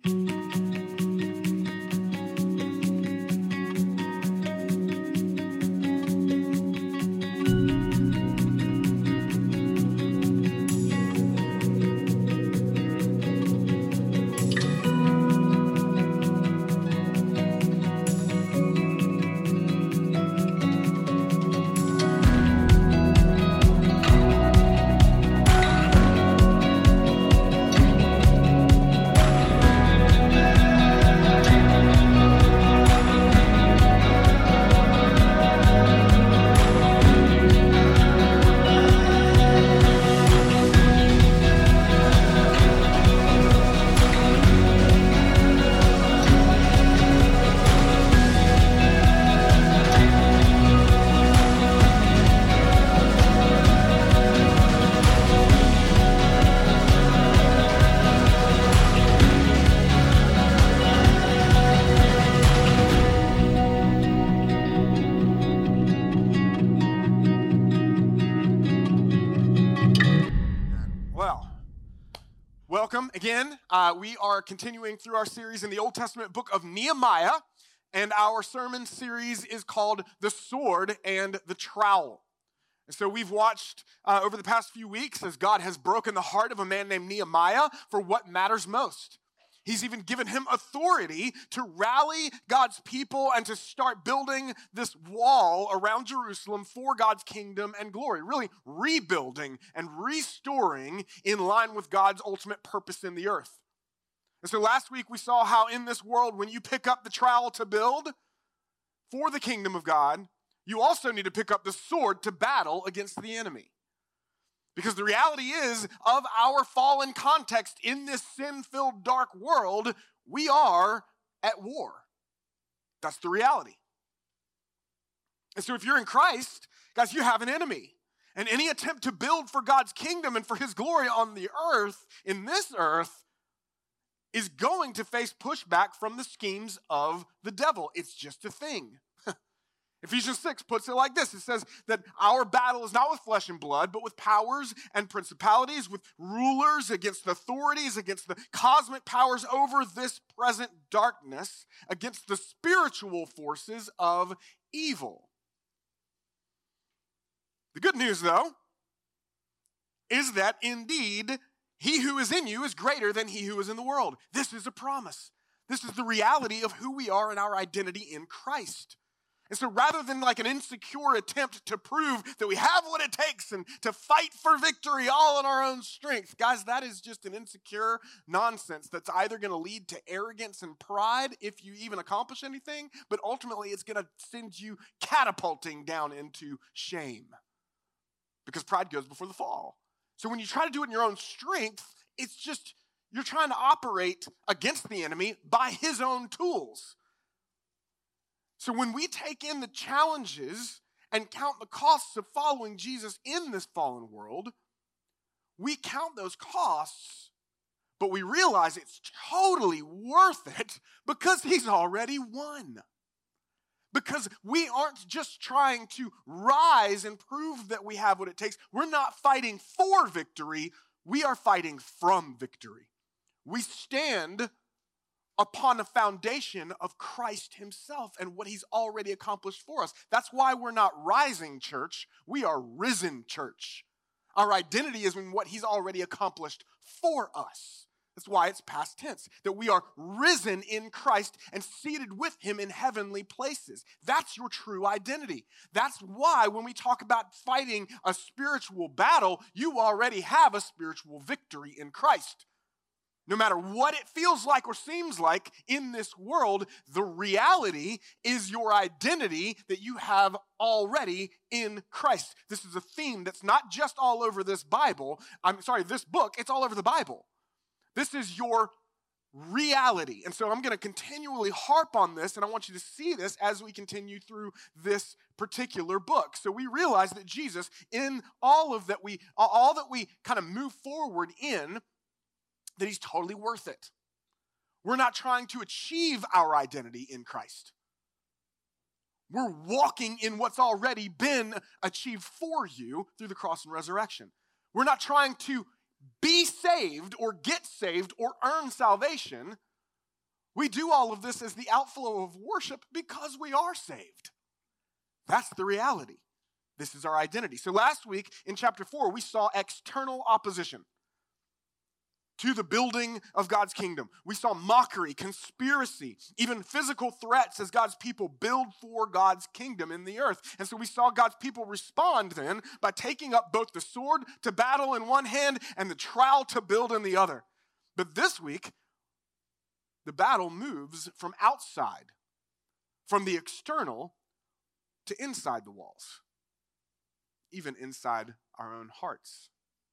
Welcome again. We are continuing through our series in the Old Testament book of Nehemiah, and our sermon series is called The Sword and the Trowel. And so we've watched over the past few weeks as God has broken the heart of a man named Nehemiah for what matters most. He's even given him authority to rally God's people and to start building this wall around Jerusalem for God's kingdom and glory, really rebuilding and restoring in line with God's ultimate purpose in the earth. And so last week we saw how in this world, when you pick up the trowel to build for the kingdom of God, you also need to pick up the sword to battle against the enemy. Because the reality is, of our fallen context in this sin-filled dark world, we are at war. That's the reality. And so if you're in Christ, guys, you have an enemy. And any attempt to build for God's kingdom and for his glory on the earth, in this earth, is going to face pushback from the schemes of the devil. It's just a thing. Ephesians 6 puts it like this. It says that our battle is not with flesh and blood, but with powers and principalities, with rulers, against authorities, against the cosmic powers over this present darkness, against the spiritual forces of evil. The good news, though, is that indeed, he who is in you is greater than he who is in the world. This is a promise. This is the reality of who we are and our identity in Christ. And so rather than like an insecure attempt to prove that we have what it takes and to fight for victory all in our own strength, guys, that is just an insecure nonsense that's either going to lead to arrogance and pride if you even accomplish anything, but ultimately it's going to send you catapulting down into shame because pride goes before the fall. So when you try to do it in your own strength, it's just you're trying to operate against the enemy by his own tools. So when we take in the challenges and count the costs of following Jesus in this fallen world, we count those costs, but we realize it's totally worth it because he's already won. Because we aren't just trying to rise and prove that we have what it takes. We're not fighting for victory. We are fighting from victory. We stand upon a foundation of Christ himself and what he's already accomplished for us. That's why we're not rising church. We are risen church. Our identity is in what he's already accomplished for us. That's why it's past tense, that we are risen in Christ and seated with him in heavenly places. That's your true identity. That's why when we talk about fighting a spiritual battle, you already have a spiritual victory in Christ. No matter what it feels like or seems like in this world, the reality is your identity that you have already in Christ. This is a theme that's not just all over this this book, it's all over the Bible. This is your reality. And so I'm going to continually harp on this, and I want you to see this as we continue through this particular book. So we realize that Jesus, in all that we kind of move forward in, that he's totally worth it. We're not trying to achieve our identity in Christ. We're walking in what's already been achieved for you through the cross and resurrection. We're not trying to be saved or get saved or earn salvation. We do all of this as the outflow of worship because we are saved. That's the reality. This is our identity. So last week in chapter 4, we saw external opposition to the building of God's kingdom. We saw mockery, conspiracy, even physical threats as God's people build for God's kingdom in the earth. And so we saw God's people respond then by taking up both the sword to battle in one hand and the trowel to build in the other. But this week, the battle moves from outside, from the external to inside the walls, even inside our own hearts.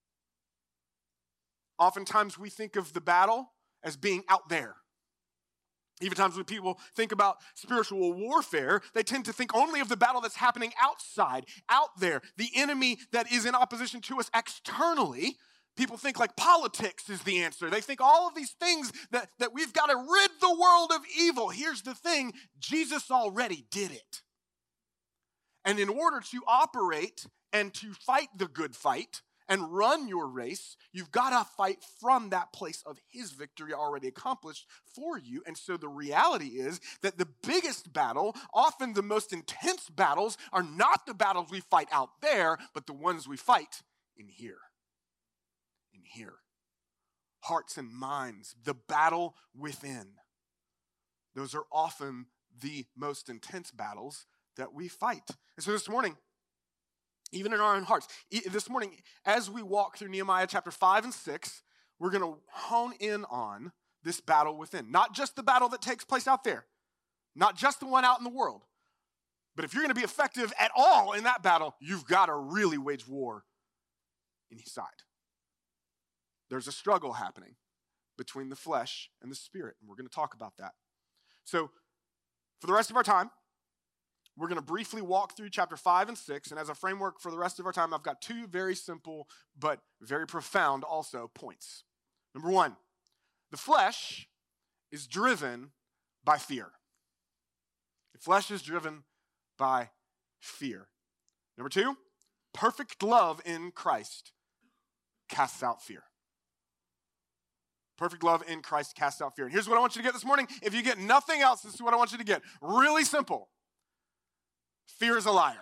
Oftentimes we think of the battle as being out there. Even times when people think about spiritual warfare, they tend to think only of the battle that's happening outside, out there, the enemy that is in opposition to us externally. People think like politics is the answer. They think all of these things that we've got to rid the world of evil. Here's the thing, Jesus already did it. And in order to operate and to fight the good fight, and run your race, you've got to fight from that place of his victory already accomplished for you. And so the reality is that the biggest battle, often the most intense battles, are not the battles we fight out there, but the ones we fight in here. In here. Hearts and minds, the battle within. Those are often the most intense battles that we fight. And so this morning, even in our own hearts. This morning, as we walk through Nehemiah chapter 5 and 6, we're going to hone in on this battle within. Not just the battle that takes place out there. Not just the one out in the world. But if you're going to be effective at all in that battle, you've got to really wage war inside. There's a struggle happening between the flesh and the spirit, and we're going to talk about that. So, for the rest of our time, we're going to briefly walk through chapter 5 and 6, and as a framework for the rest of our time, I've got two very simple but very profound also points. Number one, the flesh is driven by fear. The flesh is driven by fear. Number two, perfect love in Christ casts out fear. Perfect love in Christ casts out fear. And here's what I want you to get this morning. If you get nothing else, this is what I want you to get. Really simple. Fear is a liar.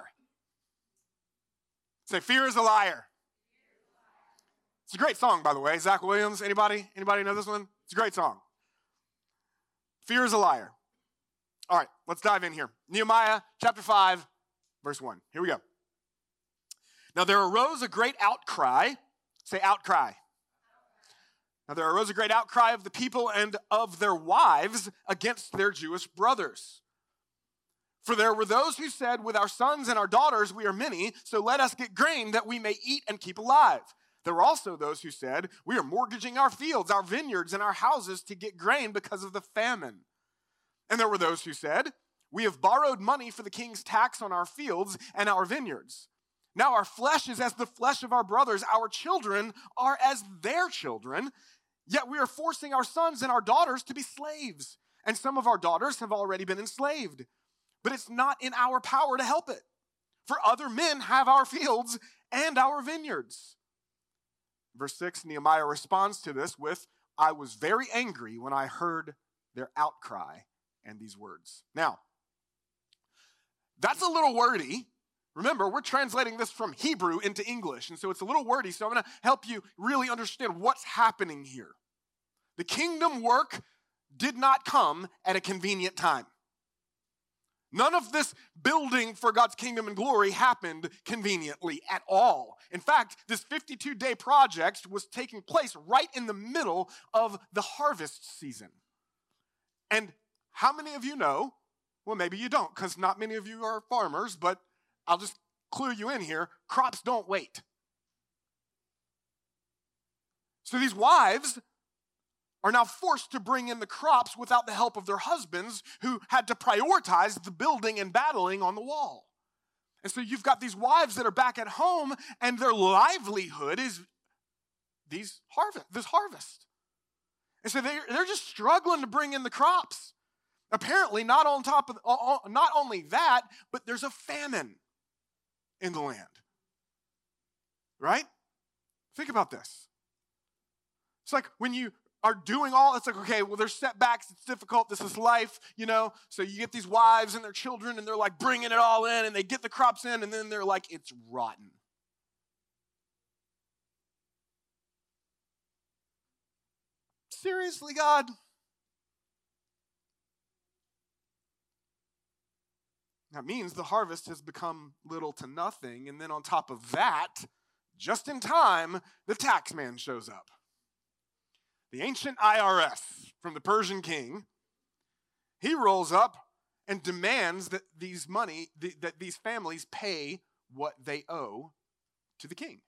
Say, fear is a liar. It's a great song, by the way. Zach Williams, anybody know this one? It's a great song. Fear is a liar. All right, let's dive in here. Nehemiah chapter 5, verse 1. Here we go. Now there arose a great outcry. Say outcry. Now there arose a great outcry of the people and of their wives against their Jewish brothers. For there were those who said, with our sons and our daughters we are many, so let us get grain that we may eat and keep alive. There were also those who said, we are mortgaging our fields, our vineyards, and our houses to get grain because of the famine. And there were those who said, we have borrowed money for the king's tax on our fields and our vineyards. Now our flesh is as the flesh of our brothers, our children are as their children, yet we are forcing our sons and our daughters to be slaves. And some of our daughters have already been enslaved. But it's not in our power to help it. For other men have our fields and our vineyards. Verse 6, Nehemiah responds to this with, I was very angry when I heard their outcry and these words. Now, that's a little wordy. Remember, we're translating this from Hebrew into English, and so it's a little wordy, so I'm going to help you really understand what's happening here. The kingdom work did not come at a convenient time. None of this building for God's kingdom and glory happened conveniently at all. In fact, this 52-day project was taking place right in the middle of the harvest season. And how many of you know, well, maybe you don't, because not many of you are farmers, but I'll just clue you in here, crops don't wait. So these wives are now forced to bring in the crops without the help of their husbands who had to prioritize the building and battling on the wall. And so you've got these wives that are back at home and their livelihood is this harvest. And so they're just struggling to bring in the crops. Apparently, not only that, but there's a famine in the land. Right? Think about this. It's like when you are doing all, it's like, okay, well, there's setbacks, it's difficult, this is life, so you get these wives and their children, and they're like bringing it all in, and they get the crops in, and then they're like, it's rotten. Seriously, God? That means the harvest has become little to nothing, and then on top of that, just in time, the tax man shows up. The ancient IRS from the Persian king, he rolls up and demands that these families pay what they owe to the king.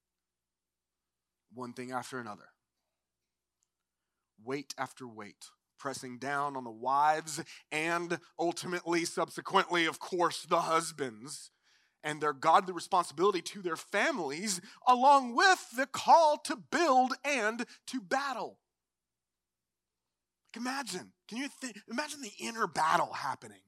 One thing after another. Weight after weight, pressing down on the wives and ultimately, subsequently, of course, the husbands and their godly responsibility to their families, along with the call to build and to battle. Imagine, imagine the inner battle happening.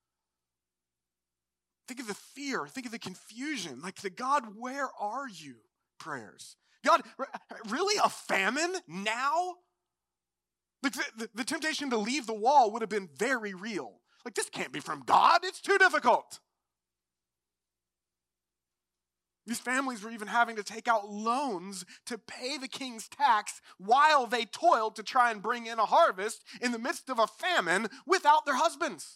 Think of the fear, think of the confusion, like the God, where are you prayers? God, really a famine now? Like the temptation to leave the wall would have been very real. Like, this can't be from God. It's too difficult. These families were even having to take out loans to pay the king's tax while they toiled to try and bring in a harvest in the midst of a famine without their husbands.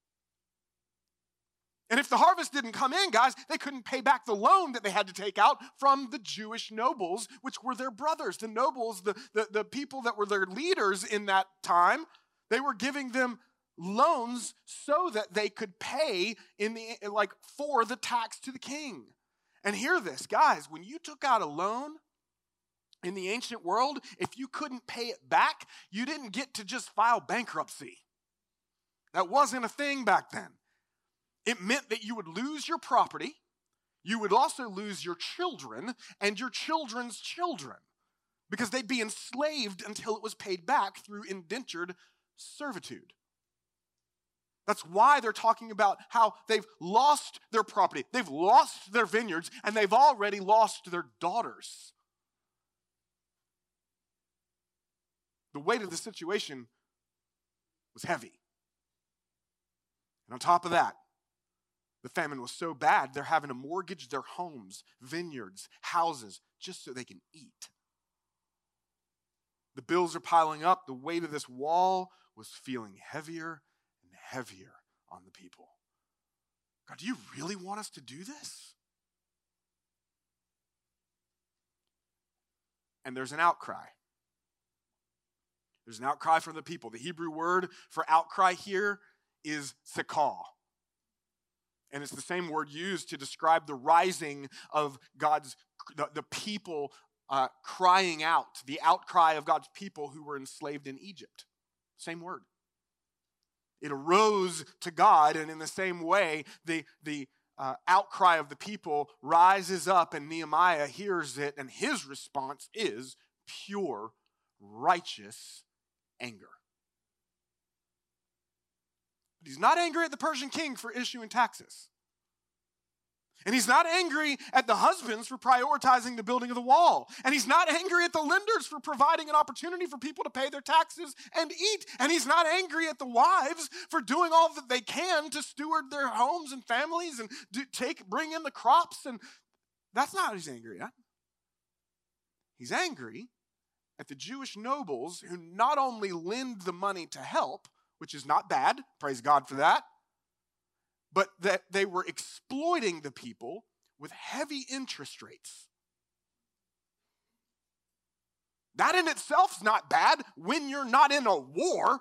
And if the harvest didn't come in, guys, they couldn't pay back the loan that they had to take out from the Jewish nobles, which were their brothers. The nobles, the people that were their leaders in that time, they were giving them loans so that they could pay for the tax to the king. And hear this, guys, when you took out a loan in the ancient world, if you couldn't pay it back, you didn't get to just file bankruptcy. That wasn't a thing back then. It meant that you would lose your property, you would also lose your children and your children's children, because they'd be enslaved until it was paid back through indentured servitude. That's why they're talking about how they've lost their property, they've lost their vineyards, and they've already lost their daughters. The weight of the situation was heavy. And on top of that, the famine was so bad, they're having to mortgage their homes, vineyards, houses, just so they can eat. The bills are piling up. The weight of this wall was feeling heavier and heavier on the people. God, do you really want us to do this? And there's an outcry. There's an outcry from the people. The Hebrew word for outcry here is sakal. And it's the same word used to describe the rising of the people crying out, the outcry of God's people who were enslaved in Egypt. Same word. It arose to God, and in the same way, the outcry of the people rises up, and Nehemiah hears it, and his response is pure, righteous anger. But he's not angry at the Persian king for issuing taxes. And he's not angry at the husbands for prioritizing the building of the wall. And he's not angry at the lenders for providing an opportunity for people to pay their taxes and eat. And he's not angry at the wives for doing all that they can to steward their homes and families and bring in the crops. And that's not what he's angry at. He's angry at the Jewish nobles who not only lend the money to help, which is not bad, praise God for that, but that they were exploiting the people with heavy interest rates. That in itself is not bad when you're not in a war.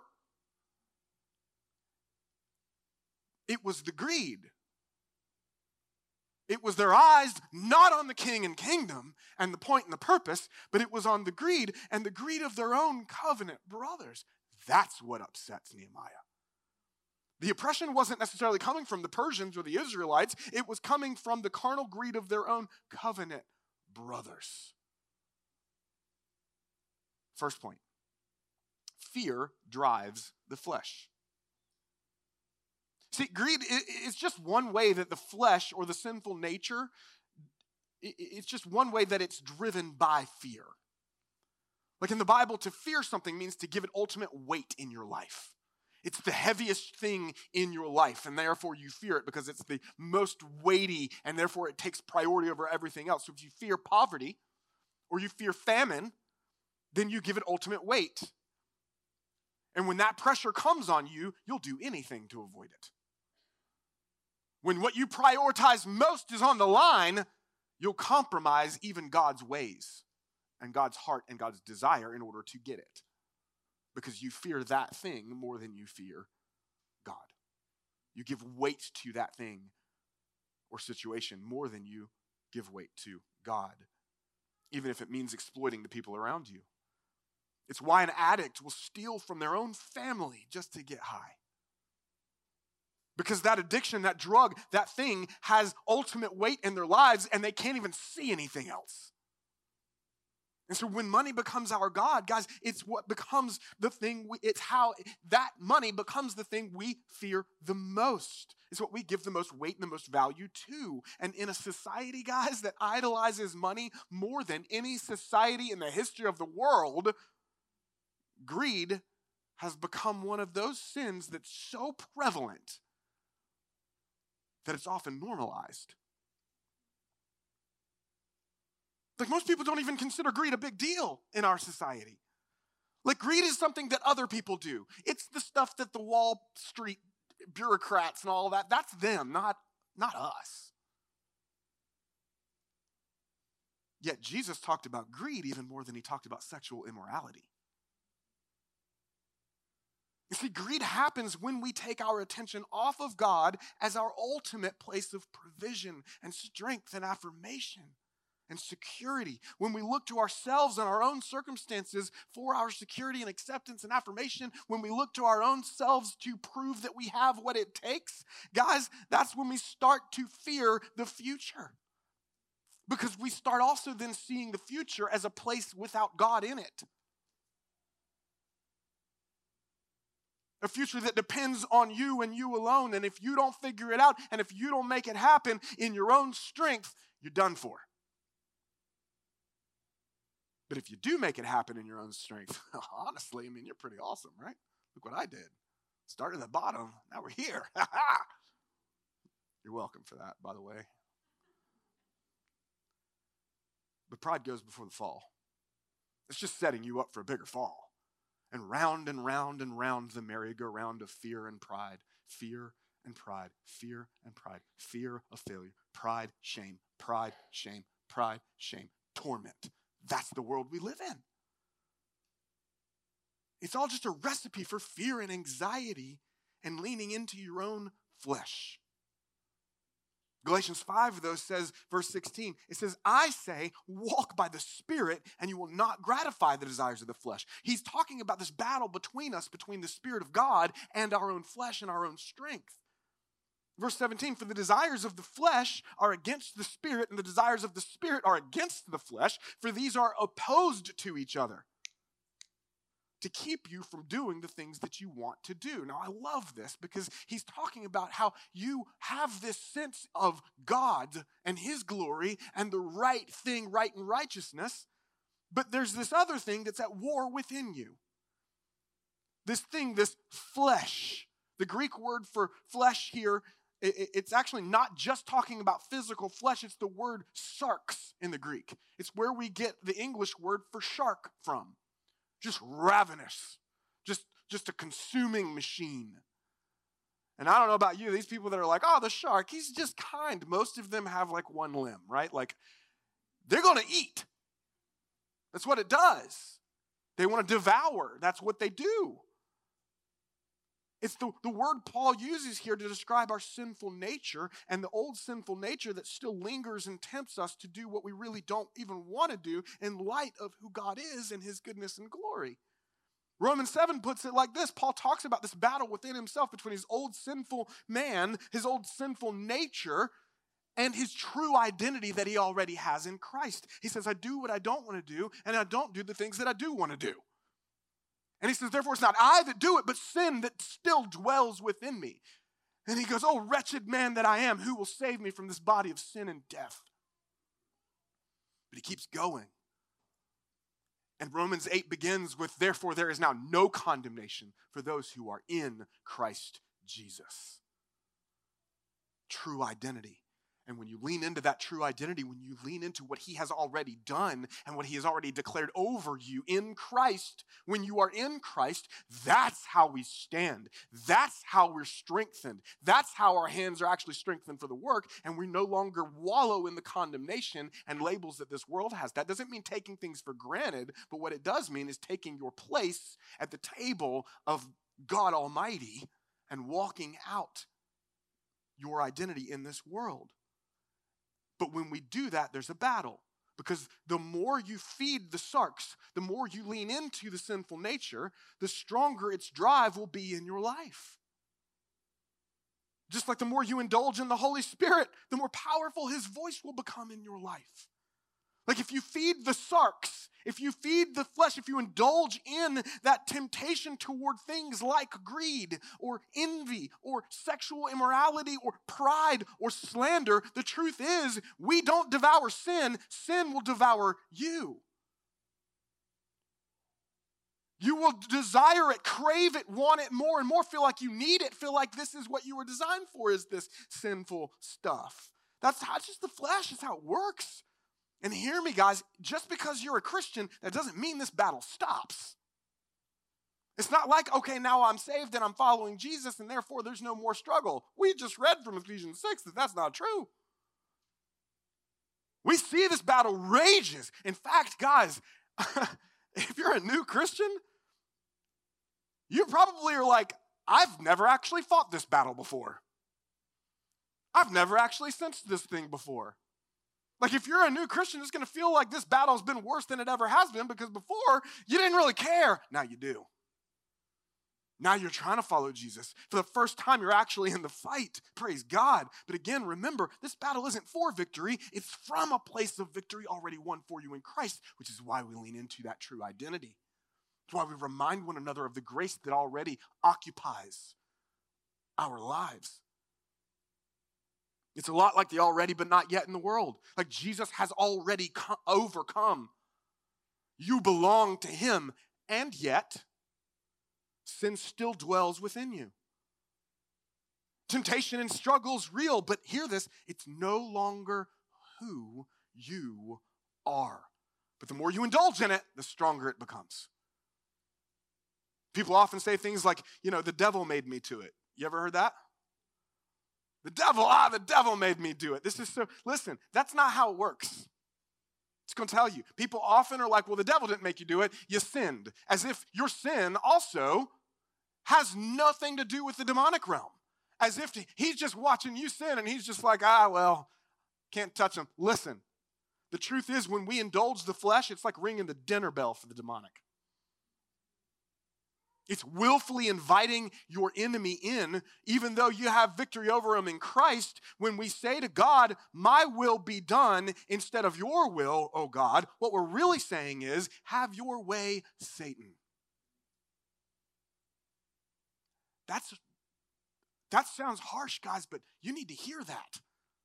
It was the greed. It was their eyes not on the king and kingdom and the point and the purpose, but it was on the greed and the greed of their own covenant brothers. That's what upsets Nehemiah. The oppression wasn't necessarily coming from the Persians or the Israelites. It was coming from the carnal greed of their own covenant brothers. First point, fear drives the flesh. See, greed is just one way that the flesh or the sinful nature, it's just one way that it's driven by fear. Like in the Bible, to fear something means to give it ultimate weight in your life. It's the heaviest thing in your life, and therefore you fear it because it's the most weighty, and therefore it takes priority over everything else. So if you fear poverty or you fear famine, then you give it ultimate weight. And when that pressure comes on you, you'll do anything to avoid it. When what you prioritize most is on the line, you'll compromise even God's ways and God's heart and God's desire in order to get it. Because you fear that thing more than you fear God. You give weight to that thing or situation more than you give weight to God, even if it means exploiting the people around you. It's why an addict will steal from their own family just to get high. Because that addiction, that drug, that thing has ultimate weight in their lives and they can't even see anything else. And so when money becomes our God, guys, it's what becomes the thing, it's how that money becomes the thing we fear the most. It's what we give the most weight and the most value to. And in a society, guys, that idolizes money more than any society in the history of the world, greed has become one of those sins that's so prevalent that it's often normalized. Like most people don't even consider greed a big deal in our society. Like greed is something that other people do. It's the stuff that the Wall Street bureaucrats and all of that, that's them, not us. Yet Jesus talked about greed even more than he talked about sexual immorality. You see, greed happens when we take our attention off of God as our ultimate place of provision and strength and affirmation and security. When we look to ourselves and our own circumstances for our security and acceptance and affirmation, when we look to our own selves to prove that we have what it takes, guys, that's when we start to fear the future. Because we start also then seeing the future as a place without God in it. A future that depends on you and you alone. And if you don't figure it out, and if you don't make it happen in your own strength, you're done for. But if you do make it happen in your own strength, honestly, I mean, you're pretty awesome, right? Look what I did. Started at the bottom. Now we're here. You're welcome for that, by the way. But pride goes before the fall. It's just setting you up for a bigger fall. And round and round and round the merry-go-round of fear and pride. Fear and pride. Fear and pride. Fear of failure. Pride, shame. Pride, shame. Pride, shame. Torment. That's the world we live in. It's all just a recipe for fear and anxiety and leaning into your own flesh. Galatians 5, though, says, verse 16, it says, I say, walk by the Spirit, and you will not gratify the desires of the flesh. He's talking about this battle between us, between the Spirit of God and our own flesh and our own strength. Verse 17, for the desires of the flesh are against the Spirit, and the desires of the Spirit are against the flesh, for these are opposed to each other, to keep you from doing the things that you want to do. Now, I love this because he's talking about how you have this sense of God and his glory and the right thing, right and righteousness, but there's this other thing that's at war within you. This thing, this flesh. The Greek word for flesh here, it's actually not just talking about physical flesh, it's the word sarx in the Greek. It's where we get the English word for shark from. Just ravenous, just a consuming machine. And I don't know about you, these people that are like, oh, the shark, he's just kind. Most of them have like one limb, right? Like, they're going to eat. That's what it does. They want to devour. That's what they do. It's the word Paul uses here to describe our sinful nature and the old sinful nature that still lingers and tempts us to do what we really don't even want to do in light of who God is and his goodness and glory. Romans 7 puts it like this. Paul talks about this battle within himself between his old sinful man, his old sinful nature, and his true identity that he already has in Christ. He says, I do what I don't want to do, and I don't do the things that I do want to do. And he says, therefore, it's not I that do it, but sin that still dwells within me. And he goes, oh, wretched man that I am, who will save me from this body of sin and death? But he keeps going. And Romans 8 begins with, therefore there is now no condemnation for those who are in Christ Jesus. True identity. And when you lean into that true identity, when you lean into what he has already done and what he has already declared over you in Christ, when you are in Christ, that's how we stand. That's how we're strengthened. That's how our hands are actually strengthened for the work, and we no longer wallow in the condemnation and labels that this world has. That doesn't mean taking things for granted, but what it does mean is taking your place at the table of God Almighty and walking out your identity in this world. But when we do that, there's a battle. Because the more you feed the sarks, the more you lean into the sinful nature, the stronger its drive will be in your life. Just like the more you indulge in the Holy Spirit, the more powerful his voice will become in your life. Like if you feed the sarks, if you feed the flesh, if you indulge in that temptation toward things like greed or envy or sexual immorality or pride or slander, the truth is we don't devour sin. Sin will devour you. You will desire it, crave it, want it more and more, feel like you need it, feel like this is what you were designed for, is this sinful stuff. That's just the flesh, is how it works. And hear me, guys, just because you're a Christian, that doesn't mean this battle stops. It's not like, okay, now I'm saved and I'm following Jesus and therefore there's no more struggle. We just read from Ephesians 6 that that's not true. We see this battle rages. In fact, guys, if you're a new Christian, you probably are like, I've never actually fought this battle before. I've never actually sensed this thing before. Like if you're a new Christian, it's going to feel like this battle's been worse than it ever has been because before you didn't really care. Now you do. Now you're trying to follow Jesus. For the first time, you're actually in the fight. Praise God. But again, remember, this battle isn't for victory. It's from a place of victory already won for you in Christ, which is why we lean into that true identity. It's why we remind one another of the grace that already occupies our lives. It's a lot like the already but not yet in the world. Like Jesus has already overcome. You belong to him, and yet sin still dwells within you. Temptation and struggle is real, but hear this, it's no longer who you are. But the more you indulge in it, the stronger it becomes. People often say things like, the devil made me to it. You ever heard that? The devil made me do it. Listen, that's not how it works. It's going to tell you. People often are like, well, the devil didn't make you do it. You sinned. As if your sin also has nothing to do with the demonic realm. As if he's just watching you sin and he's just like, can't touch him. Listen, the truth is when we indulge the flesh, it's like ringing the dinner bell for the demonic. It's willfully inviting your enemy in, even though you have victory over him in Christ. When we say to God, my will be done instead of your will, oh God, what we're really saying is, have your way, Satan. That sounds harsh, guys, but you need to hear that.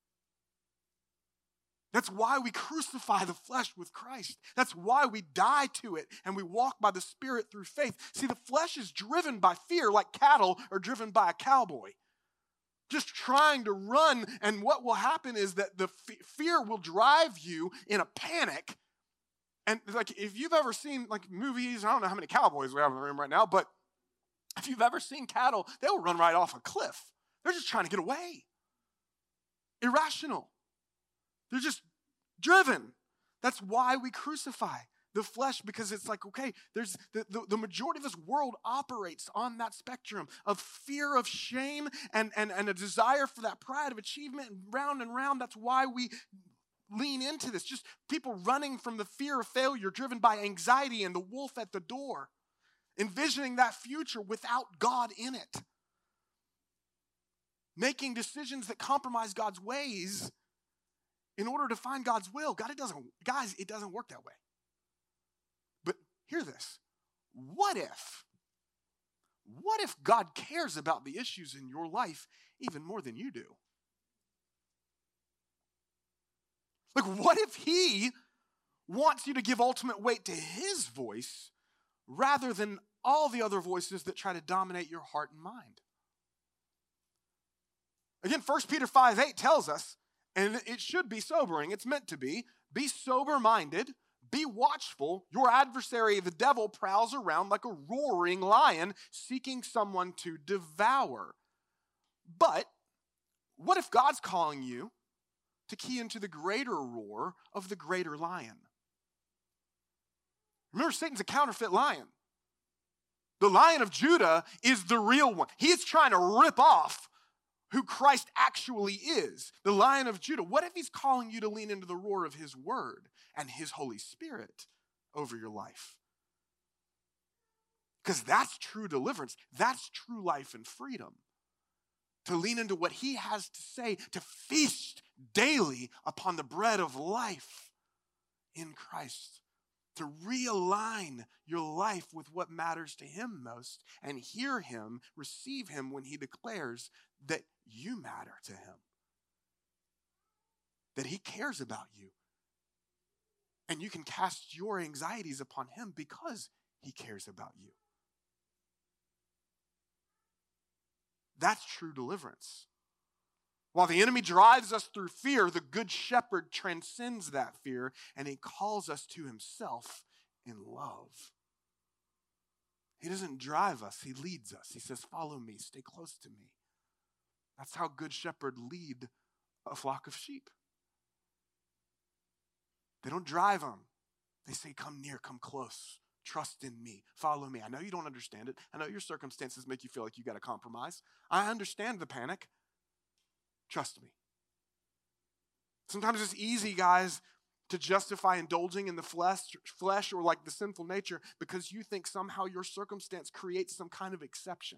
That's why we crucify the flesh with Christ. That's why we die to it and we walk by the Spirit through faith. See, the flesh is driven by fear like cattle are driven by a cowboy. Just trying to run, and what will happen is that the fear will drive you in a panic. And like if you've ever seen like movies, I don't know how many cowboys we have in the room right now, but if you've ever seen cattle, they'll run right off a cliff. They're just trying to get away. Irrational. They're just driven. That's why we crucify the flesh, because it's like, okay, there's the majority of this world operates on that spectrum of fear of shame and a desire for that pride of achievement, and round. That's why we lean into this. Just people running from the fear of failure, driven by anxiety and the wolf at the door, envisioning that future without God in it, making decisions that compromise God's ways in order to find God's will. It doesn't work that way. But hear this. What if God cares about the issues in your life even more than you do? Like, what if he wants you to give ultimate weight to his voice rather than all the other voices that try to dominate your heart and mind. Again, 1 Peter 5:8 tells us, and it should be sobering, it's meant to be sober-minded, be watchful. Your adversary, the devil, prowls around like a roaring lion seeking someone to devour. But what if God's calling you to key into the greater roar of the greater lion? Remember, Satan's a counterfeit lion. The Lion of Judah is the real one. He is trying to rip off who Christ actually is, the Lion of Judah. What if he's calling you to lean into the roar of his word and his Holy Spirit over your life? Because that's true deliverance. That's true life and freedom. To lean into what he has to say, to feast daily upon the bread of life in Christ. To realign your life with what matters to him most and hear him, receive him when he declares that you matter to him. That he cares about you. And you can cast your anxieties upon him because he cares about you. That's true deliverance. While the enemy drives us through fear, the good shepherd transcends that fear and he calls us to himself in love. He doesn't drive us, he leads us. He says, follow me, stay close to me. That's how good shepherd lead a flock of sheep. They don't drive them. They say, come near, come close. Trust in me. Follow me. I know you don't understand it. I know your circumstances make you feel like you got to compromise. I understand the panic. Trust me. Sometimes it's easy, guys, to justify indulging in the flesh or like the sinful nature because you think somehow your circumstance creates some kind of exception.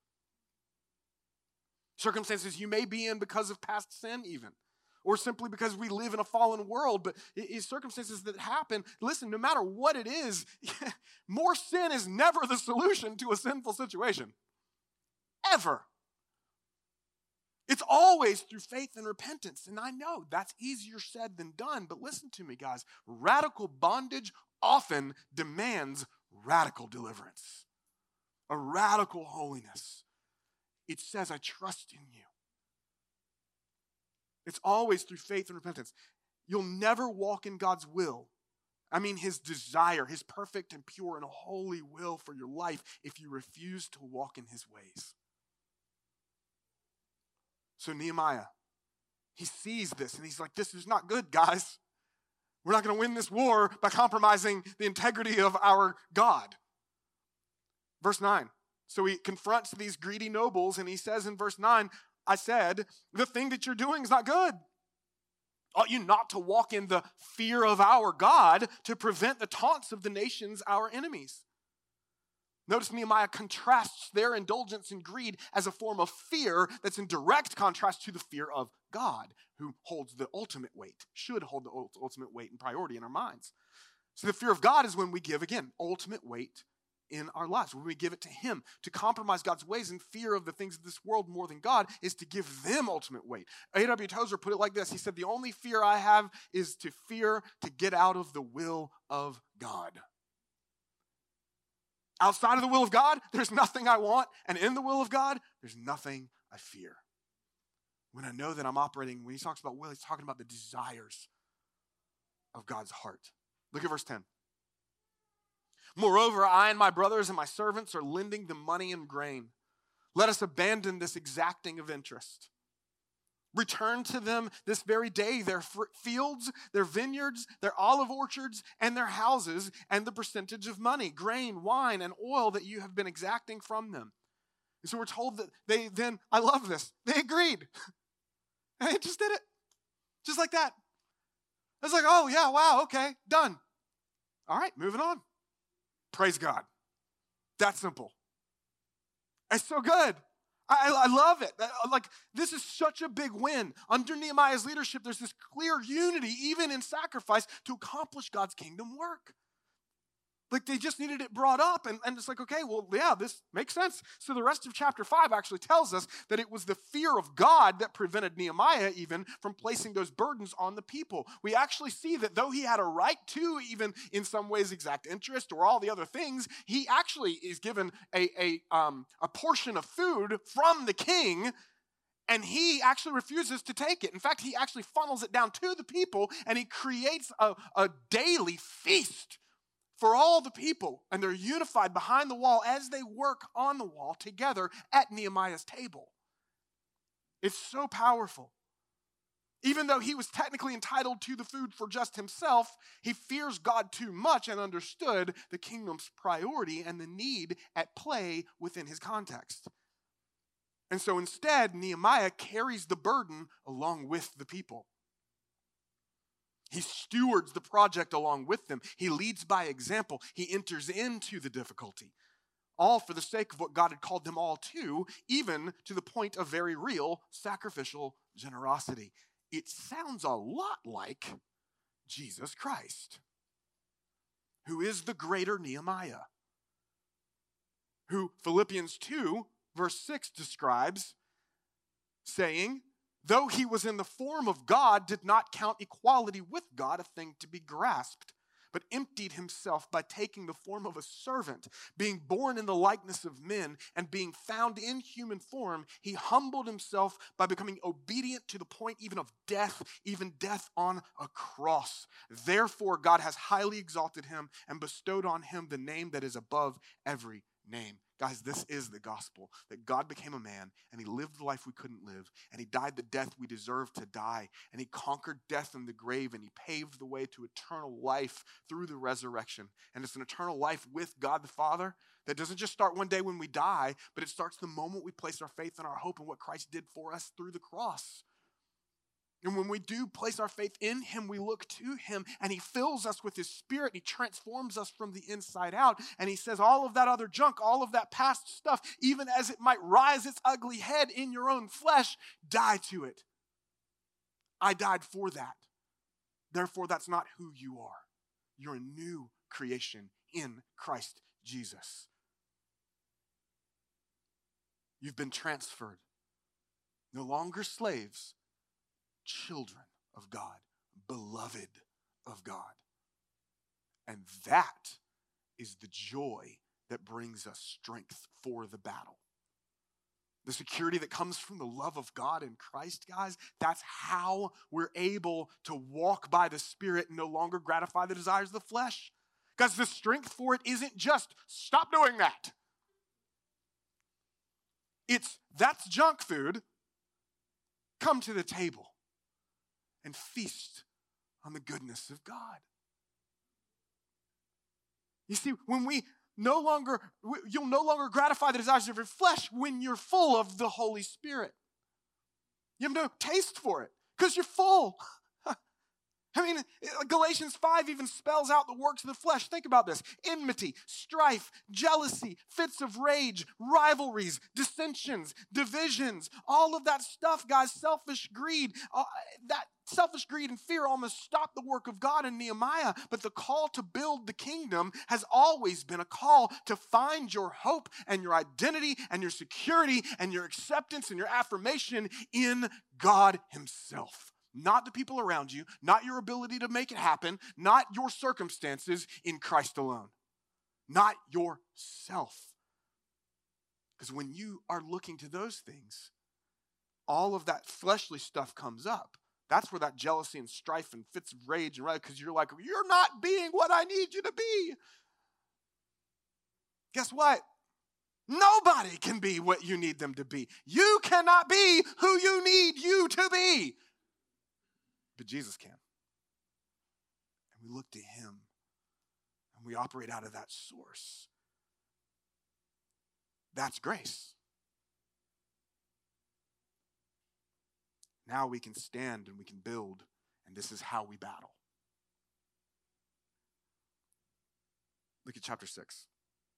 Circumstances you may be in because of past sin even, or simply because we live in a fallen world, but it's circumstances that happen. Listen, no matter what it is, more sin is never the solution to a sinful situation. Ever. It's always through faith and repentance. And I know that's easier said than done, but listen to me, guys. Radical bondage often demands radical deliverance, a radical holiness. It says, I trust in you. It's always through faith and repentance. You'll never walk in God's will. I mean, his desire, his perfect and pure and holy will for your life if you refuse to walk in his ways. So Nehemiah, he sees this and he's like, this is not good, guys. We're not going to win this war by compromising the integrity of our God. Verse 9. So he confronts these greedy nobles and he says in verse 9, I said, the thing that you're doing is not good. Ought you not to walk in the fear of our God to prevent the taunts of the nations, our enemies? Notice Nehemiah contrasts their indulgence in greed as a form of fear that's in direct contrast to the fear of God, who holds the ultimate weight, should hold the ultimate weight and priority in our minds. So the fear of God is when we give, again, ultimate weight in our lives, when we give it to him. To compromise God's ways in fear of the things of this world more than God is to give them ultimate weight. A.W. Tozer put it like this. He said, the only fear I have is to fear to get out of the will of God. Outside of the will of God, there's nothing I want. And in the will of God, there's nothing I fear. When I know that I'm operating, when he talks about will, he's talking about the desires of God's heart. Look at verse 10. Moreover, I and my brothers and my servants are lending them money and grain. Let us abandon this exacting of interest. Return to them this very day their fields, their vineyards, their olive orchards, and their houses, and the percentage of money, grain, wine, and oil that you have been exacting from them. And so we're told that they then, I love this, they agreed. And they just did it. Just like that. It's like, oh yeah, wow, okay, done. All right, moving on. Praise God. That simple. It's so good. I love it. Like, this is such a big win. Under Nehemiah's leadership, there's this clear unity, even in sacrifice, to accomplish God's kingdom work. Like they just needed it brought up, and it's like, okay, well, yeah, this makes sense. So the rest of chapter 5 actually tells us that it was the fear of God that prevented Nehemiah even from placing those burdens on the people. We actually see that though he had a right to, even in some ways, exact interest or all the other things, he actually is given a portion of food from the king, and he actually refuses to take it. In fact, he actually funnels it down to the people, and he creates a daily feast for all the people, and they're unified behind the wall as they work on the wall together at Nehemiah's table. It's so powerful. Even though he was technically entitled to the food for just himself, he fears God too much and understood the kingdom's priority and the need at play within his context. And so instead, Nehemiah carries the burden along with the people. He stewards the project along with them. He leads by example. He enters into the difficulty, all for the sake of what God had called them all to, even to the point of very real sacrificial generosity. It sounds a lot like Jesus Christ, who is the greater Nehemiah, who Philippians 2, verse 6 describes, saying, though he was in the form of God, did not count equality with God a thing to be grasped, but emptied himself by taking the form of a servant, being born in the likeness of men, and being found in human form, he humbled himself by becoming obedient to the point even of death, even death on a cross. Therefore, God has highly exalted him and bestowed on him the name that is above every name. Guys, this is the gospel, that God became a man, and he lived the life we couldn't live, and he died the death we deserved to die, and he conquered death and the grave, and he paved the way to eternal life through the resurrection. And it's an eternal life with God the Father that doesn't just start one day when we die, but it starts the moment we place our faith and our hope in what Christ did for us through the cross. And when we do place our faith in him, we look to him, and he fills us with his spirit. He transforms us from the inside out. And he says all of that other junk, all of that past stuff, even as it might rise its ugly head in your own flesh, die to it. I died for that. Therefore, that's not who you are. You're a new creation in Christ Jesus. You've been transferred. No longer slaves, children of God, beloved of God. And that is the joy that brings us strength for the battle. The security that comes from the love of God in Christ, guys, that's how we're able to walk by the Spirit and no longer gratify the desires of the flesh. Because the strength for it isn't just stop doing that. It's that's junk food. Come to the table and feast on the goodness of God. You see, when you'll no longer gratify the desires of your flesh when you're full of the Holy Spirit. You have no taste for it because you're full. I mean, Galatians 5 even spells out the works of the flesh. Think about this. Enmity, strife, jealousy, fits of rage, rivalries, dissensions, divisions, all of that stuff, guys, selfish greed. That selfish greed and fear almost stopped the work of God in Nehemiah, but the call to build the kingdom has always been a call to find your hope and your identity and your security and your acceptance and your affirmation in God himself. Not the people around you, not your ability to make it happen, not your circumstances, in Christ alone. Not yourself. Because when you are looking to those things, all of that fleshly stuff comes up. That's where that jealousy and strife and fits of rage and because you're like, you're not being what I need you to be. Guess what? Nobody can be what you need them to be. You cannot be who you need you to be. But Jesus can. And we look to him. And we operate out of that source. That's grace. Now we can stand and we can build. And this is how we battle. Look at chapter 6.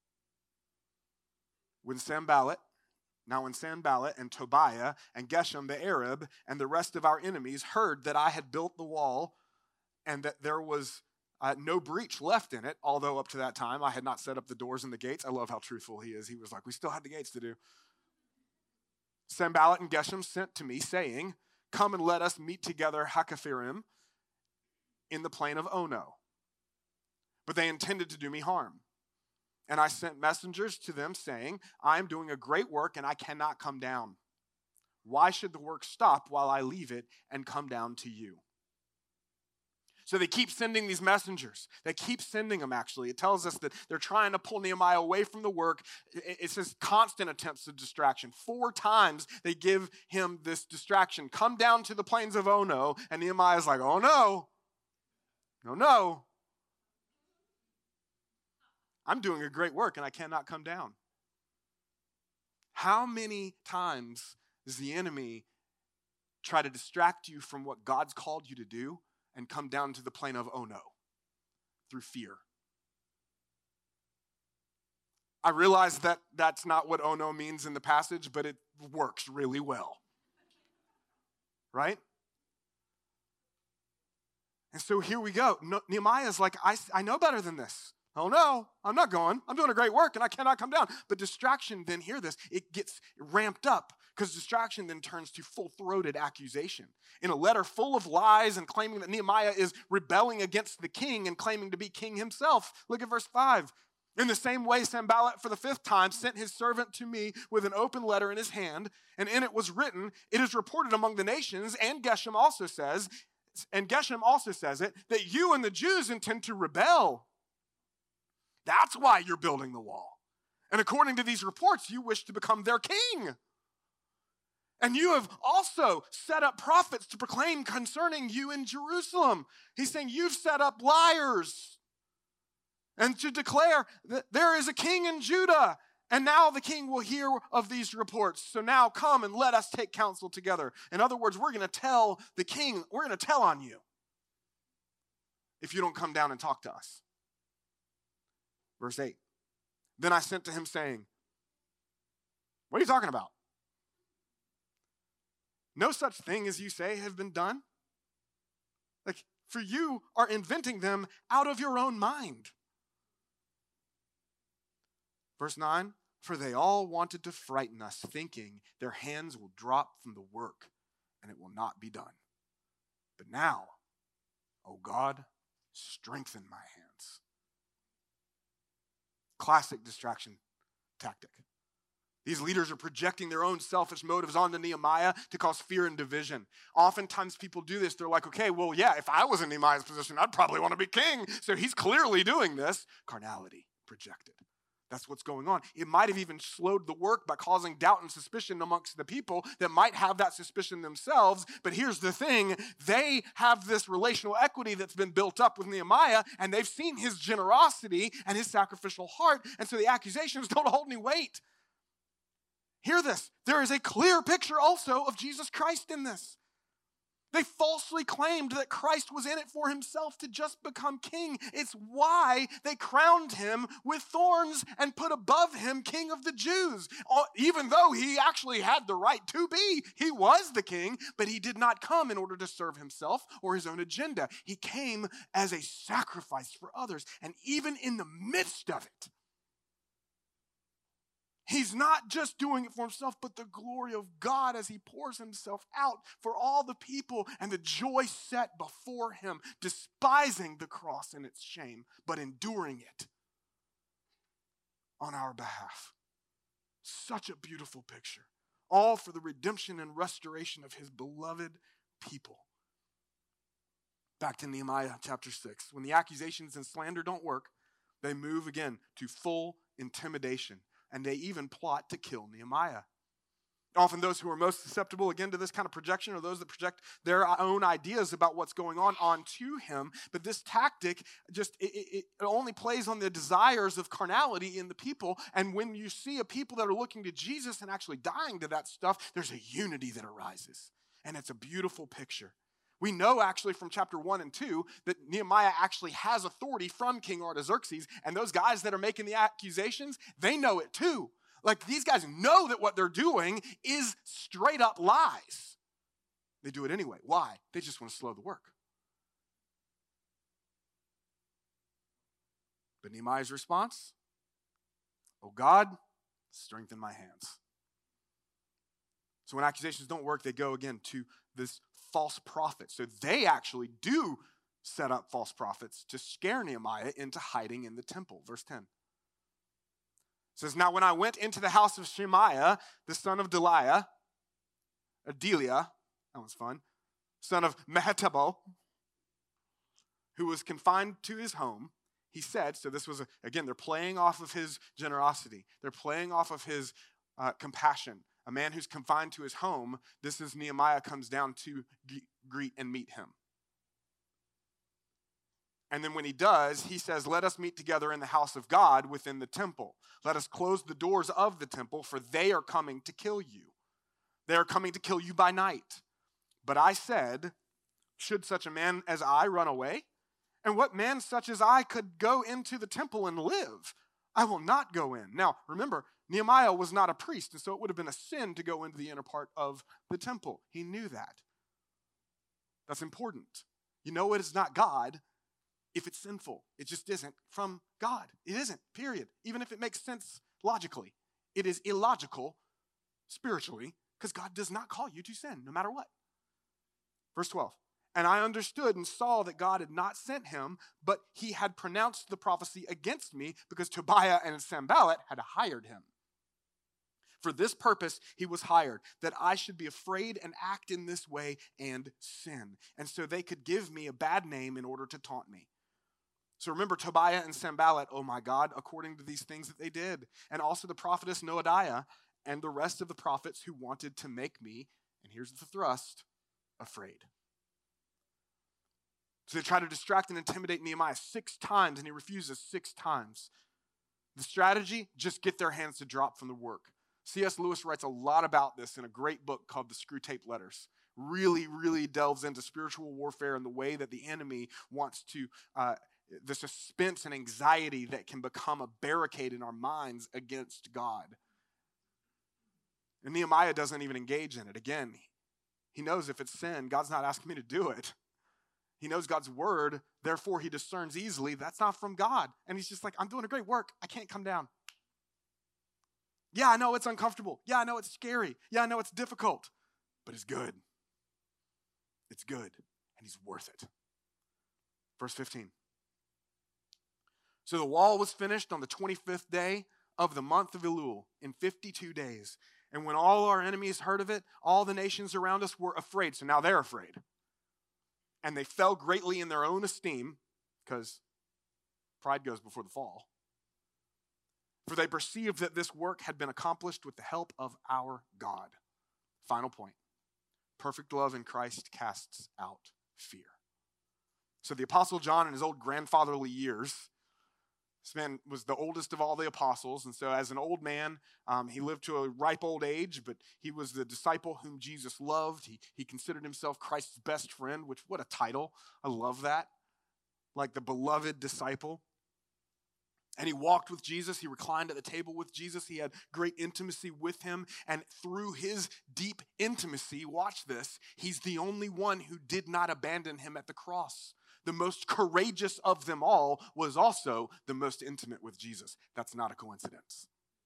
When Sanballat and Tobiah and Geshem the Arab and the rest of our enemies heard that I had built the wall and that there was no breach left in it, although up to that time I had not set up the doors and the gates. I love how truthful he is. He was like, we still had the gates to do. Sanballat and Geshem sent to me, saying, come and let us meet together Hakkephirim in the plain of Ono. But they intended to do me harm. And I sent messengers to them, saying, I am doing a great work, and I cannot come down. Why should the work stop while I leave it and come down to you? So they keep sending these messengers. They keep sending them, actually. It tells us that they're trying to pull Nehemiah away from the work. It says constant attempts of distraction. 4 times they give him this distraction. Come down to the plains of Ono. And Nehemiah's like, oh no. No, no. I'm doing a great work and I cannot come down. How many times does the enemy try to distract you from what God's called you to do and come down to the plain of Ono through fear? I realize that that's not what Ono means in the passage, but it works really well. Right? And so here we go. Nehemiah's like, I know better than this. Oh no, I'm not going. I'm doing a great work and I cannot come down. But distraction, then hear this, it gets ramped up because distraction then turns to full-throated accusation. In a letter full of lies and claiming that Nehemiah is rebelling against the king and claiming to be king himself. Look at verse 5. In the same way, Sanballat for the 5th time sent his servant to me with an open letter in his hand, and in it was written, it is reported among the nations, and Geshem also says it, that you and the Jews intend to rebel. That's why you're building the wall. And according to these reports, you wish to become their king. And you have also set up prophets to proclaim concerning you in Jerusalem. He's saying you've set up liars and to declare that there is a king in Judah. And now the king will hear of these reports. So now come and let us take counsel together. In other words, we're going to tell the king, we're going to tell on you if you don't come down and talk to us. Verse 8, then I sent to him saying, what are you talking about? No such thing as you say have been done? Like, for you are inventing them out of your own mind. Verse 9, for they all wanted to frighten us, thinking their hands will drop from the work and it will not be done. But now, O God, strengthen my hands. Classic distraction tactic. These leaders are projecting their own selfish motives onto Nehemiah to cause fear and division. Oftentimes people do this. They're like, okay, well, yeah, if I was in Nehemiah's position, I'd probably want to be king. So he's clearly doing this. Carnality projected. That's what's going on. It might have even slowed the work by causing doubt and suspicion amongst the people that might have that suspicion themselves. But here's the thing. They have this relational equity that's been built up with Nehemiah, and they've seen his generosity and his sacrificial heart, and so the accusations don't hold any weight. Hear this. There is a clear picture also of Jesus Christ in this. They falsely claimed that Christ was in it for himself to just become king. It's why they crowned him with thorns and put above him king of the Jews. Even though he actually had the right to be, he was the king, but he did not come in order to serve himself or his own agenda. He came as a sacrifice for others. And even in the midst of it, he's not just doing it for himself, but the glory of God as he pours himself out for all the people and the joy set before him, despising the cross and its shame, but enduring it on our behalf. Such a beautiful picture. All for the redemption and restoration of his beloved people. Back to Nehemiah chapter 6. When the accusations and slander don't work, they move again to full intimidation. And they even plot to kill Nehemiah. Often those who are most susceptible, again, to this kind of projection are those that project their own ideas about what's going on onto him. But this tactic it only plays on the desires of carnality in the people. And when you see a people that are looking to Jesus and actually dying to that stuff, there's a unity that arises. And it's a beautiful picture. We know actually from chapter 1 and 2 that Nehemiah actually has authority from King Artaxerxes, and those guys that are making the accusations, they know it too. Like, these guys know that what they're doing is straight up lies. They do it anyway. Why? They just want to slow the work. But Nehemiah's response, "Oh God, strengthen my hands." So when accusations don't work, they go again to this false prophet. So they actually do set up false prophets to scare Nehemiah into hiding in the temple. Verse 10. It says, "Now when I went into the house of Shemaiah, the son of Delia, that was fun, son of Mehetabel, who was confined to his home, he said," so this was, again, they're playing off of his generosity. They're playing off of his compassion. A man who's confined to his home, this is Nehemiah comes down to greet and meet him. And then when he does, he says, "Let us meet together in the house of God within the temple. Let us close the doors of the temple, for they are coming to kill you. They are coming to kill you by night. But I said, should such a man as I run away? And what man such as I could go into the temple and live? I will not go in." Now, remember, Nehemiah was not a priest, and so it would have been a sin to go into the inner part of the temple. He knew that. That's important. You know it is not God if it's sinful. It just isn't from God. It isn't, period. Even if it makes sense logically. It is illogical spiritually because God does not call you to sin, no matter what. Verse 12. "And I understood and saw that God had not sent him, but he had pronounced the prophecy against me because Tobiah and Sanballat had hired him. For this purpose he was hired, that I should be afraid and act in this way and sin. And so they could give me a bad name in order to taunt me." So remember, Tobiah and Sanballat, oh my God, according to these things that they did. And also the prophetess Noadiah and the rest of the prophets who wanted to make me, and here's the thrust, afraid. So they try to distract and intimidate Nehemiah 6 times, and he refuses 6 times. The strategy, just get their hands to drop from the work. C.S. Lewis writes a lot about this in a great book called The Screwtape Letters. Really, really delves into spiritual warfare and the way that the enemy wants to, the suspense and anxiety that can become a barricade in our minds against God. And Nehemiah doesn't even engage in it. Again, he knows if it's sin, God's not asking me to do it. He knows God's word, therefore he discerns easily that's not from God. And he's just like, I'm doing a great work. I can't come down. Yeah, I know it's uncomfortable. Yeah, I know it's scary. Yeah, I know it's difficult. But it's good. It's good. And he's worth it. Verse 15. "So the wall was finished on the 25th day of the month of Elul in 52 days. And when all our enemies heard of it, all the nations around us were afraid." So now they're afraid. "And they fell greatly in their own esteem," because pride goes before the fall. "For they perceived that this work had been accomplished with the help of our God." Final point. Perfect love in Christ casts out fear. So the Apostle John, in his old grandfatherly years, this man was the oldest of all the apostles, and so as an old man, he lived to a ripe old age, but he was the disciple whom Jesus loved. He considered himself Christ's best friend, which, what a title. I love that. Like the beloved disciple. And he walked with Jesus. He reclined at the table with Jesus. He had great intimacy with him. And through his deep intimacy, watch this, he's the only one who did not abandon him at the cross. The most courageous of them all was also the most intimate with Jesus. That's not a coincidence.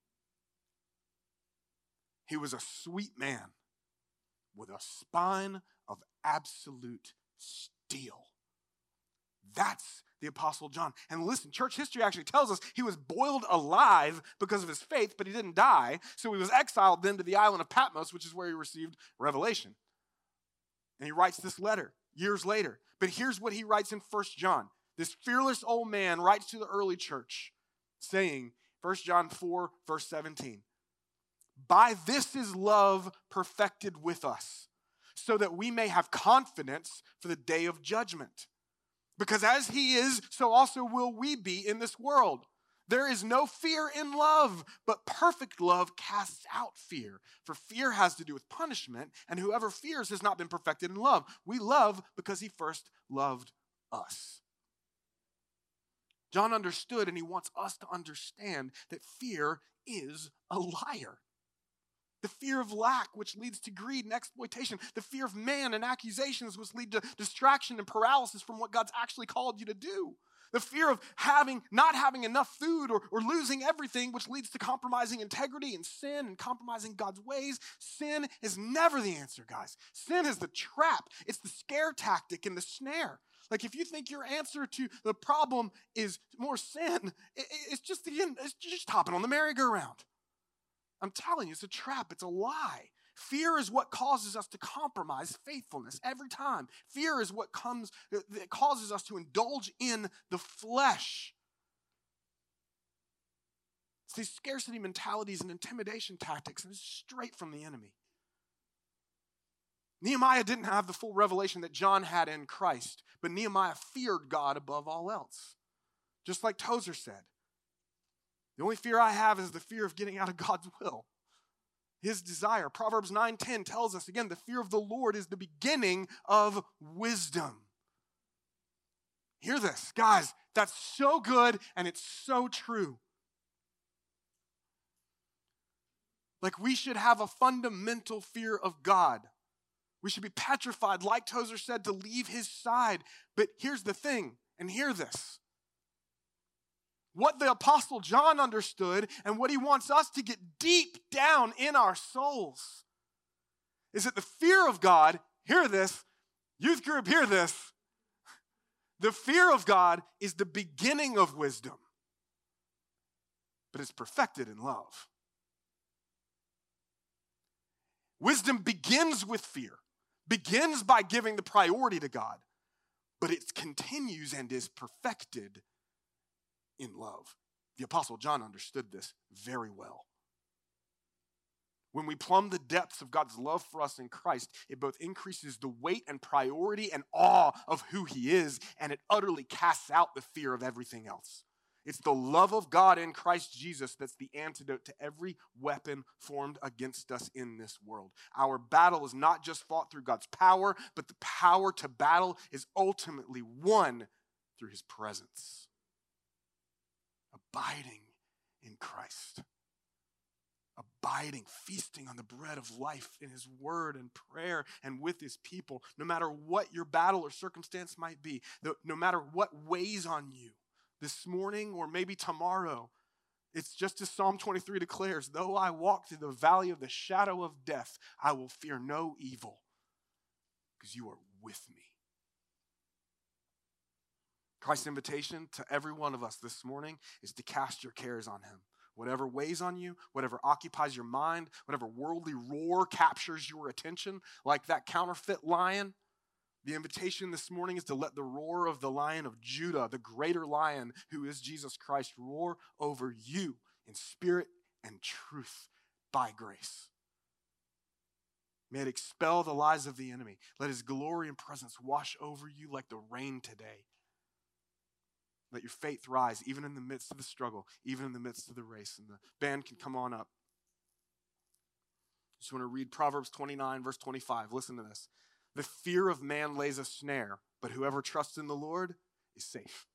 He was a sweet man with a spine of absolute steel. That's the Apostle John. And listen, church history actually tells us he was boiled alive because of his faith, but he didn't die. So he was exiled then to the island of Patmos, which is where he received revelation. And he writes this letter years later. But here's what he writes in 1 John. This fearless old man writes to the early church, saying, 1 John 4, verse 17, "By this is love perfected with us, so that we may have confidence for the day of judgment. Because as he is, so also will we be in this world. There is no fear in love, but perfect love casts out fear. For fear has to do with punishment, and whoever fears has not been perfected in love. We love because he first loved us." John understood, and he wants us to understand, that fear is a liar. The fear of lack, which leads to greed and exploitation. The fear of man and accusations, which lead to distraction and paralysis from what God's actually called you to do. The fear of not having enough food or losing everything, which leads to compromising integrity and sin and compromising God's ways. Sin is never the answer, guys. Sin is the trap. It's the scare tactic and the snare. Like if you think your answer to the problem is more sin, it's just hopping on the merry-go-round. I'm telling you, it's a trap. It's a lie. Fear is what causes us to compromise faithfulness every time. Fear is what that causes us to indulge in the flesh. It's these scarcity mentalities and intimidation tactics, and it's straight from the enemy. Nehemiah didn't have the full revelation that John had in Christ, but Nehemiah feared God above all else. Just like Tozer said, the only fear I have is the fear of getting out of God's will. His desire. Proverbs 9:10 tells us, again, the fear of the Lord is the beginning of wisdom. Hear this, guys. That's so good and it's so true. Like we should have a fundamental fear of God. We should be petrified, like Tozer said, to leave his side. But here's the thing, and hear this. What the Apostle John understood and what he wants us to get deep down in our souls is that the fear of God, hear this, youth group, hear this. The fear of God is the beginning of wisdom, but it's perfected in love. Wisdom begins with fear, begins by giving the priority to God, but it continues and is perfected in love. The Apostle John understood this very well. When we plumb the depths of God's love for us in Christ, it both increases the weight and priority and awe of who he is, and it utterly casts out the fear of everything else. It's the love of God in Christ Jesus that's the antidote to every weapon formed against us in this world. Our battle is not just fought through God's power, but the power to battle is ultimately won through his presence. Abiding in Christ. Abiding, feasting on the bread of life in his word and prayer and with his people. No matter what your battle or circumstance might be, no matter what weighs on you this morning or maybe tomorrow, it's just as Psalm 23 declares, though I walk through the valley of the shadow of death, I will fear no evil because you are with me. Christ's invitation to every one of us this morning is to cast your cares on him. Whatever weighs on you, whatever occupies your mind, whatever worldly roar captures your attention, like that counterfeit lion, the invitation this morning is to let the roar of the Lion of Judah, the greater lion who is Jesus Christ, roar over you in spirit and truth by grace. May it expel the lies of the enemy. Let his glory and presence wash over you like the rain today. Let your faith rise even in the midst of the struggle, even in the midst of the race. And the band can come on up. I just want to read Proverbs 29, verse 25. Listen to this. The fear of man lays a snare, but whoever trusts in the Lord is safe.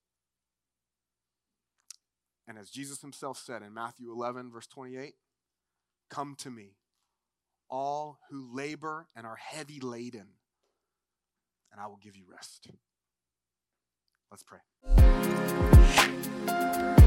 And as Jesus himself said in Matthew 11, verse 28, come to me, all who labor and are heavy laden, and I will give you rest. Let's pray.